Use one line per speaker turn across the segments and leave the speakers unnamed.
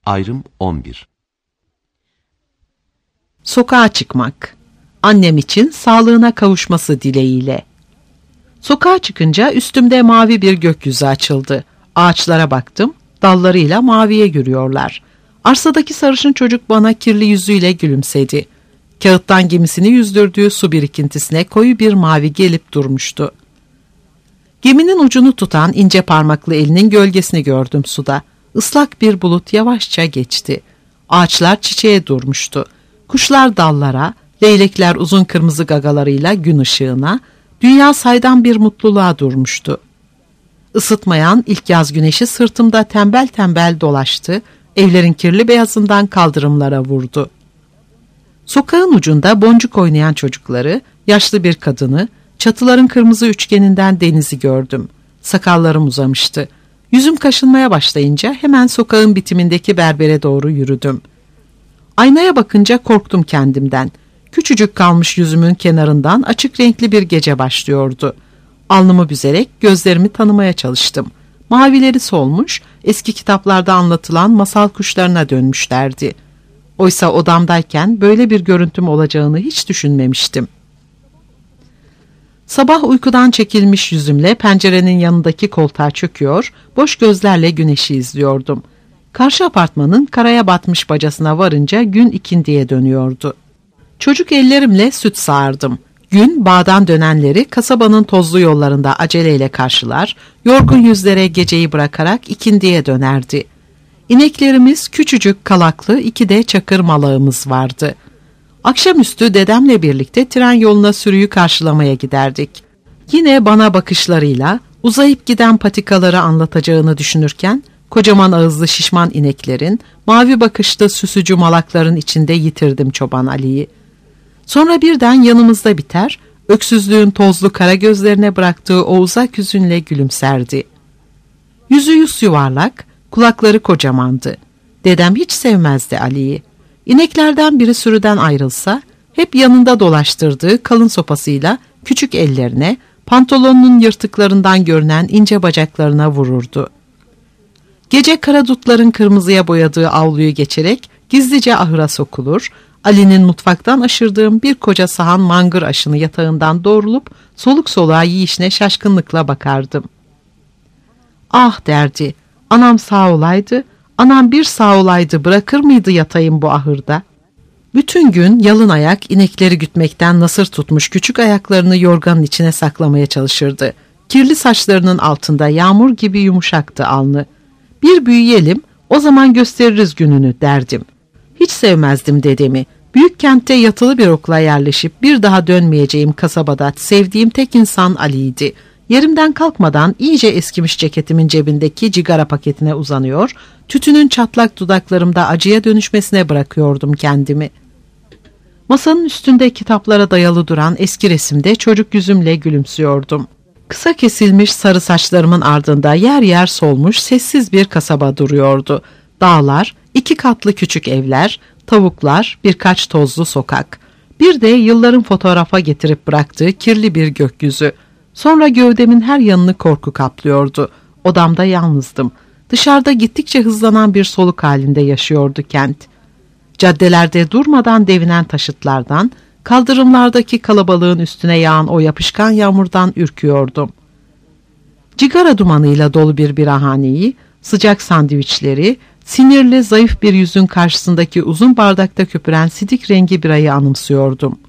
Ayrım 11.
Sokağa çıkmak. Annem için sağlığına kavuşması dileğiyle. Sokağa çıkınca üstümde mavi bir gökyüzü açıldı. Ağaçlara baktım, dallarıyla maviye yürüyorlar. Arsadaki sarışın çocuk bana kirli yüzüyle gülümsedi. Kağıttan gemisini yüzdürdüğü su birikintisine koyu bir mavi gelip durmuştu. Geminin ucunu tutan ince parmaklı elinin gölgesini gördüm suda. Islak bir bulut yavaşça geçti. Ağaçlar çiçeğe durmuştu. Kuşlar dallara, leylekler uzun kırmızı gagalarıyla gün ışığına, dünya saydam bir mutluluğa durmuştu. Isıtmayan ilk yaz güneşi sırtımda tembel tembel dolaştı, evlerin kirli beyazından kaldırımlara vurdu. Sokağın ucunda boncuk oynayan çocukları, yaşlı bir kadını, çatıların kırmızı üçgeninden denizi gördüm. Sakallarım uzamıştı. Yüzüm kaşınmaya başlayınca hemen sokağın bitimindeki berbere doğru yürüdüm. Aynaya bakınca korktum kendimden. Küçücük kalmış yüzümün kenarından açık renkli bir gece başlıyordu. Alnımı büzerek gözlerimi tanımaya çalıştım. Mavileri solmuş, eski kitaplarda anlatılan masal kuşlarına dönmüşlerdi. Oysa odamdayken böyle bir görüntüm olacağını hiç düşünmemiştim. Sabah uykudan çekilmiş yüzümle pencerenin yanındaki koltuğa çöküyor, boş gözlerle güneşi izliyordum. Karşı apartmanın karaya batmış bacasına varınca gün ikindiye dönüyordu. Çocuk ellerimle süt sağardım. Gün bağdan dönenleri kasabanın tozlu yollarında aceleyle karşılar, yorgun yüzlere geceyi bırakarak ikindiye dönerdi. İneklerimiz küçücük kalaklı, iki de çakır malağımız vardı. Akşamüstü dedemle birlikte tren yoluna sürüyü karşılamaya giderdik. Yine bana bakışlarıyla uzayıp giden patikaları anlatacağını düşünürken, kocaman ağızlı şişman ineklerin, mavi bakışlı süsücü malakların içinde yitirdim Çoban Ali'yi. Sonra birden yanımızda biter, öksüzlüğün tozlu kara gözlerine bıraktığı o uzak hüzünle gülümserdi. Yüzü yüz yuvarlak, kulakları kocamandı. Dedem hiç sevmezdi Ali'yi. İneklerden biri sürüden ayrılsa, hep yanında dolaştırdığı kalın sopasıyla küçük ellerine, pantolonunun yırtıklarından görünen ince bacaklarına vururdu. Gece kara dutların kırmızıya boyadığı avluyu geçerek gizlice ahıra sokulur, Ali'nin mutfaktan aşırdığım bir koca sahan mangır aşını yatağından doğrulup soluk soluğa yiyişine şaşkınlıkla bakardım. Ah derdi, anam sağ olaydı, anam bir sağ olaydı bırakır mıydı yatayım bu ahırda? Bütün gün yalın ayak inekleri gütmekten nasır tutmuş küçük ayaklarını yorganın içine saklamaya çalışırdı. Kirli saçlarının altında yağmur gibi yumuşaktı alnı. Bir büyüyelim, o zaman gösteririz gününü derdim. Hiç sevmezdim dedemi. Büyük kentte yatılı bir okula yerleşip bir daha dönmeyeceğim kasabada sevdiğim tek insan Ali'ydi. Yerimden kalkmadan iyice eskimiş ceketimin cebindeki cigara paketine uzanıyor, tütünün çatlak dudaklarımda acıya dönüşmesine bırakıyordum kendimi. Masanın üstünde kitaplara dayalı duran eski resimde çocuk yüzümle gülümsüyordum. Kısa kesilmiş sarı saçlarımın ardında yer yer solmuş sessiz bir kasaba duruyordu. Dağlar, 2 katlı küçük evler, tavuklar, birkaç tozlu sokak. Bir de yılların fotoğrafa getirip bıraktığı kirli bir gökyüzü. Sonra gövdemin her yanını korku kaplıyordu. Odamda yalnızdım. Dışarıda gittikçe hızlanan bir soluk halinde yaşıyordu kent. Caddelerde durmadan devinen taşıtlardan, kaldırımlardaki kalabalığın üstüne yağan o yapışkan yağmurdan ürküyordum. Cigara dumanıyla dolu bir birahaneyi, sıcak sandviçleri, sinirli zayıf bir yüzün karşısındaki uzun bardakta köpüren sidik rengi birayı anımsıyordum.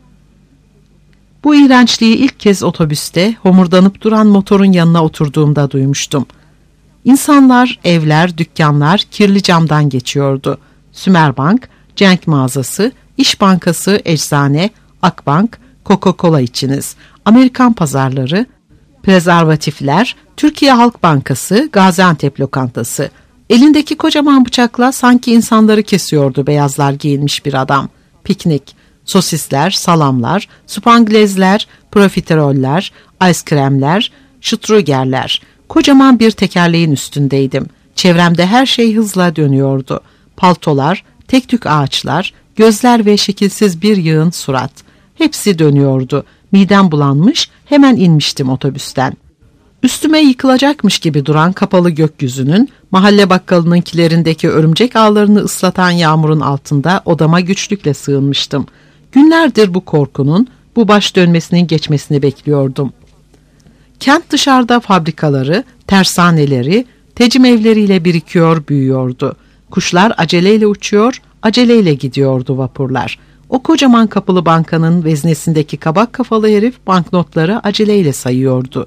Bu iğrençliği ilk kez otobüste homurdanıp duran motorun yanına oturduğumda duymuştum. İnsanlar, evler, dükkanlar kirli camdan geçiyordu. Sümerbank, Cenk mağazası, İş Bankası, eczane, Akbank, Coca-Cola içiniz, Amerikan pazarları, prezervatifler, Türkiye Halk Bankası, Gaziantep lokantası. Elindeki kocaman bıçakla sanki insanları kesiyordu beyazlar giyinmiş bir adam. Piknik, sosisler, salamlar, spanglezler, profiteroller, ice kremler, şutrugerler. Kocaman bir tekerleğin üstündeydim. Çevremde her şey hızla dönüyordu. Paltolar, tek tük ağaçlar, gözler ve şekilsiz bir yığın surat. Hepsi dönüyordu. Midem bulanmış, hemen inmiştim otobüsten. Üstüme yıkılacakmış gibi duran kapalı gökyüzünün, mahalle bakkalınınkilerindeki örümcek ağlarını ıslatan yağmurun altında odama güçlükle sığınmıştım. Günlerdir bu korkunun, bu baş dönmesinin geçmesini bekliyordum. Kent dışarıda fabrikaları, tersaneleri, tecim evleriyle birikiyor, büyüyordu. Kuşlar aceleyle uçuyor, aceleyle gidiyordu vapurlar. O kocaman kapılı bankanın veznesindeki kabak kafalı herif banknotları aceleyle sayıyordu.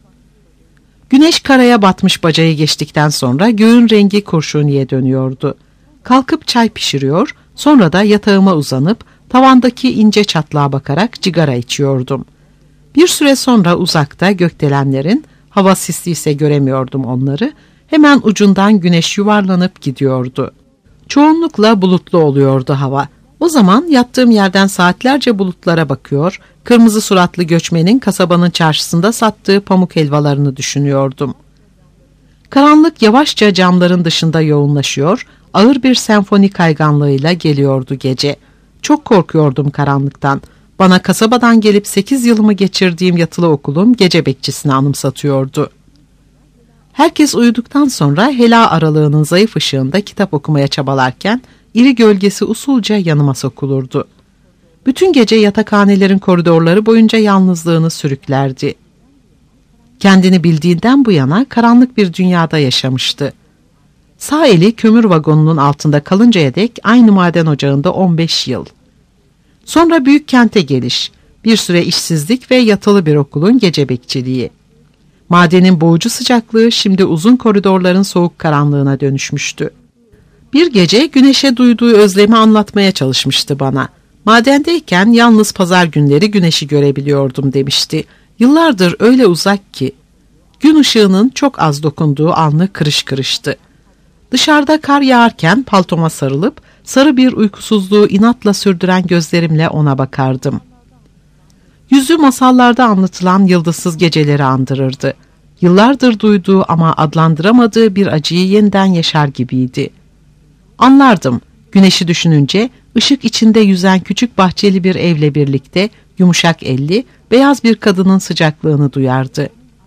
Güneş karaya batmış bacayı geçtikten sonra göğün rengi kurşuniye dönüyordu. Kalkıp çay pişiriyor, sonra da yatağıma uzanıp tavandaki ince çatlağa bakarak cigara içiyordum. Bir süre sonra uzakta gökdelenlerin, hava sisliyse göremiyordum onları, hemen ucundan güneş yuvarlanıp gidiyordu. Çoğunlukla bulutlu oluyordu hava. O zaman yattığım yerden saatlerce bulutlara bakıyor, kırmızı suratlı göçmenin kasabanın çarşısında sattığı pamuk helvalarını düşünüyordum. Karanlık yavaşça camların dışında yoğunlaşıyor, ağır bir senfoni kayganlığıyla geliyordu gece. Çok korkuyordum karanlıktan. Bana kasabadan gelip 8 yılımı geçirdiğim yatılı okulum gece bekçisini anımsatıyordu. Herkes uyuduktan sonra hela aralığının zayıf ışığında kitap okumaya çabalarken iri gölgesi usulca yanıma sokulurdu. Bütün gece yatakhanelerin koridorları boyunca yalnızlığını sürüklerdi. Kendini bildiğinden bu yana karanlık bir dünyada yaşamıştı. Sağ eli kömür vagonunun altında kalıncaya dek aynı maden ocağında 15 yıl. Sonra büyük kente geliş, bir süre işsizlik ve yatılı bir okulun gece bekçiliği. Madenin boğucu sıcaklığı şimdi uzun koridorların soğuk karanlığına dönüşmüştü. Bir gece güneşe duyduğu özlemi anlatmaya çalışmıştı bana. Madendeyken yalnız pazar günleri güneşi görebiliyordum demişti. Yıllardır öyle uzak ki. Gün ışığının çok az dokunduğu alnı kırış kırıştı. Dışarıda kar yağarken paltoma sarılıp sarı bir uykusuzluğu inatla sürdüren gözlerimle ona bakardım. Yüzü masallarda anlatılan yıldızsız geceleri andırırdı. Yıllardır duyduğu ama adlandıramadığı bir acıyı yeniden yaşar gibiydi. Anlardım, güneşi düşününce ışık içinde yüzen küçük bahçeli bir evle birlikte yumuşak elli, beyaz bir kadının sıcaklığını duyardı.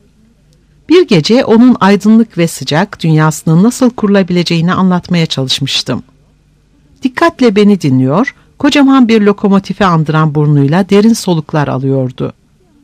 Bir gece onun aydınlık ve sıcak dünyasının nasıl kurulabileceğini anlatmaya çalışmıştım. Dikkatle beni dinliyor, kocaman bir lokomotifi andıran burnuyla derin soluklar alıyordu.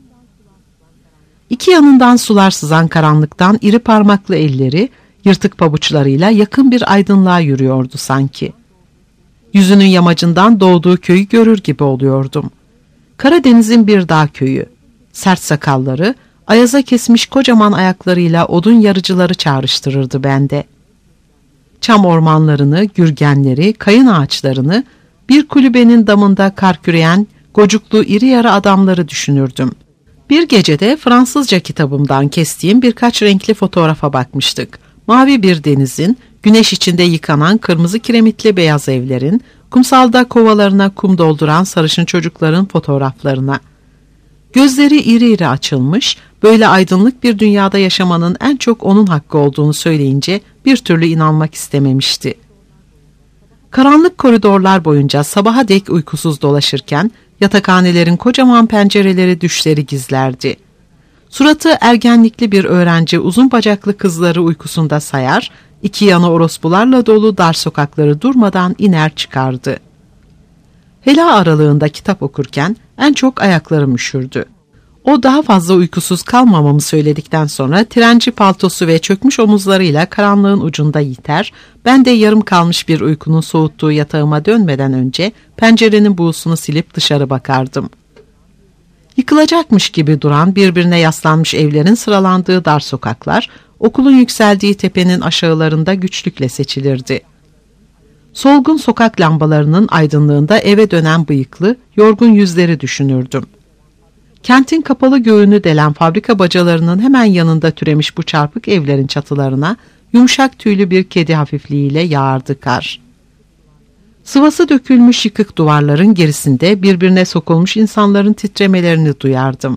İki yanından sular sızan karanlıktan iri parmaklı elleri, yırtık pabuçlarıyla yakın bir aydınlığa yürüyordu sanki. Yüzünün yamacından doğduğu köyü görür gibi oluyordum. Karadeniz'in bir dağ köyü. Sert sakalları, ayaza kesmiş kocaman ayaklarıyla odun yarıcıları çağrıştırırdı bende. Çam ormanlarını, gürgenleri, kayın ağaçlarını, bir kulübenin damında kar küreyen gocuklu iri yarı adamları düşünürdüm. Bir gecede Fransızca kitabımdan kestiğim birkaç renkli fotoğrafa bakmıştık. Mavi bir denizin, güneş içinde yıkanan kırmızı kiremitli beyaz evlerin, kumsalda kovalarına kum dolduran sarışın çocukların fotoğraflarına. Gözleri iri iri açılmış, böyle aydınlık bir dünyada yaşamanın en çok onun hakkı olduğunu söyleyince bir türlü inanmak istememişti. Karanlık koridorlar boyunca sabaha dek uykusuz dolaşırken yatakhanelerin kocaman pencereleri düşleri gizlerdi. Suratı ergenlikli bir öğrenci uzun bacaklı kızları uykusunda sayar, iki yanı orospularla dolu dar sokakları durmadan iner çıkardı. Hela aralığında kitap okurken en çok ayaklarım üşürdü. O daha fazla uykusuz kalmamamı söyledikten sonra trenci paltosu ve çökmüş omuzlarıyla karanlığın ucunda yiter, ben de yarım kalmış bir uykunun soğuttuğu yatağıma dönmeden önce pencerenin buğusunu silip dışarı bakardım. Yıkılacakmış gibi duran birbirine yaslanmış evlerin sıralandığı dar sokaklar, okulun yükseldiği tepenin aşağılarında güçlükle seçilirdi. Solgun sokak lambalarının aydınlığında eve dönen bıyıklı, yorgun yüzleri düşünürdüm. Kentin kapalı göğünü delen fabrika bacalarının hemen yanında türemiş bu çarpık evlerin çatılarına yumuşak tüylü bir kedi hafifliğiyle yağardı kar. Sıvası dökülmüş yıkık duvarların gerisinde birbirine sokulmuş insanların titremelerini duyardım.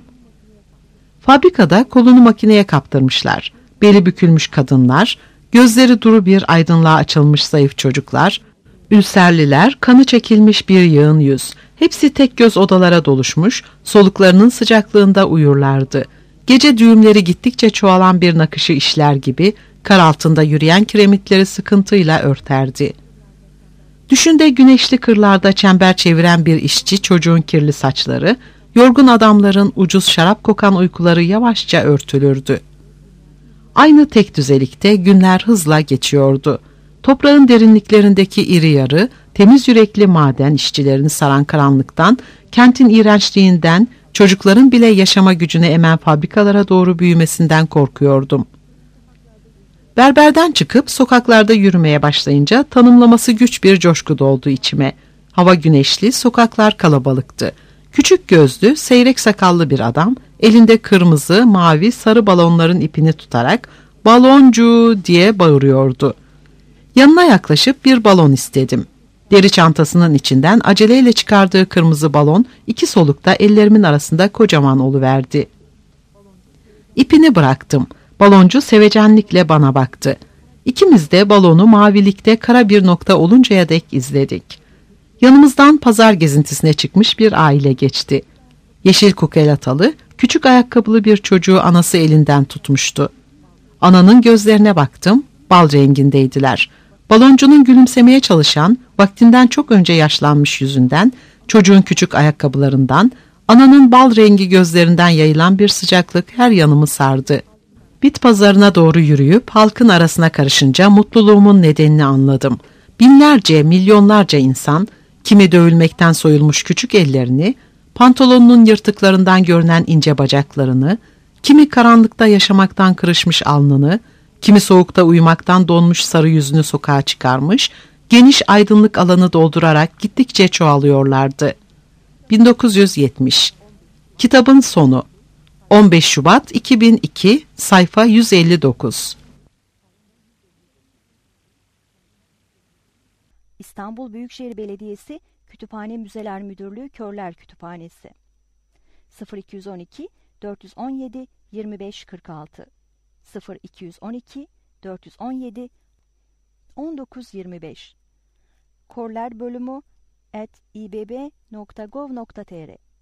Fabrikada kolunu makineye kaptırmışlar, beli bükülmüş kadınlar, gözleri duru bir aydınlığa açılmış zayıf çocuklar, ülserliler, kanı çekilmiş bir yığın yüz, hepsi tek göz odalara doluşmuş, soluklarının sıcaklığında uyurlardı. Gece düğümleri gittikçe çoğalan bir nakışı işler gibi kar altında yürüyen kiremitleri sıkıntıyla örterdi. Düşünde güneşli kırlarda çember çeviren bir işçi çocuğun kirli saçları, yorgun adamların ucuz şarap kokan uykuları yavaşça örtülürdü. Aynı tek düzelikte günler hızla geçiyordu. Toprağın derinliklerindeki iri yarı, temiz yürekli maden işçilerini saran karanlıktan, kentin iğrençliğinden, çocukların bile yaşama gücüne emen fabrikalara doğru büyümesinden korkuyordum. Berberden çıkıp sokaklarda yürümeye başlayınca tanımlaması güç bir coşku doldu içime. Hava güneşli, sokaklar kalabalıktı. Küçük gözlü, seyrek sakallı bir adam, elinde kırmızı, mavi, sarı balonların ipini tutarak "Baloncu!" diye bağırıyordu. Yanına yaklaşıp bir balon istedim. Deri çantasının içinden aceleyle çıkardığı kırmızı balon 2 solukta ellerimin arasında kocaman oluverdi. İpini bıraktım. Baloncu sevecenlikle bana baktı. İkimiz de balonu mavilikte kara bir nokta oluncaya dek izledik. Yanımızdan pazar gezintisine çıkmış bir aile geçti. Yeşil kukelatalı, küçük ayakkabılı bir çocuğu anası elinden tutmuştu. Ananın gözlerine baktım, bal rengindeydiler. Baloncunun gülümsemeye çalışan, vaktinden çok önce yaşlanmış yüzünden, çocuğun küçük ayakkabılarından, ananın bal rengi gözlerinden yayılan bir sıcaklık her yanımı sardı. Bit pazarına doğru yürüyüp halkın arasına karışınca mutluluğumun nedenini anladım. Binlerce, milyonlarca insan, kimi dövülmekten soyulmuş küçük ellerini, pantolonunun yırtıklarından görünen ince bacaklarını, kimi karanlıkta yaşamaktan kırışmış alnını, kimi soğukta uyumaktan donmuş sarı yüzünü sokağa çıkarmış, geniş aydınlık alanı doldurarak gittikçe çoğalıyorlardı. 1970. Kitabın sonu. 15 Şubat 2002, sayfa 159.
İstanbul Büyükşehir Belediyesi Kütüphane Müzeler Müdürlüğü Körler Kütüphanesi 0212 417 2546 0212 417 1925 Korler bölümü @ibb.gov.tr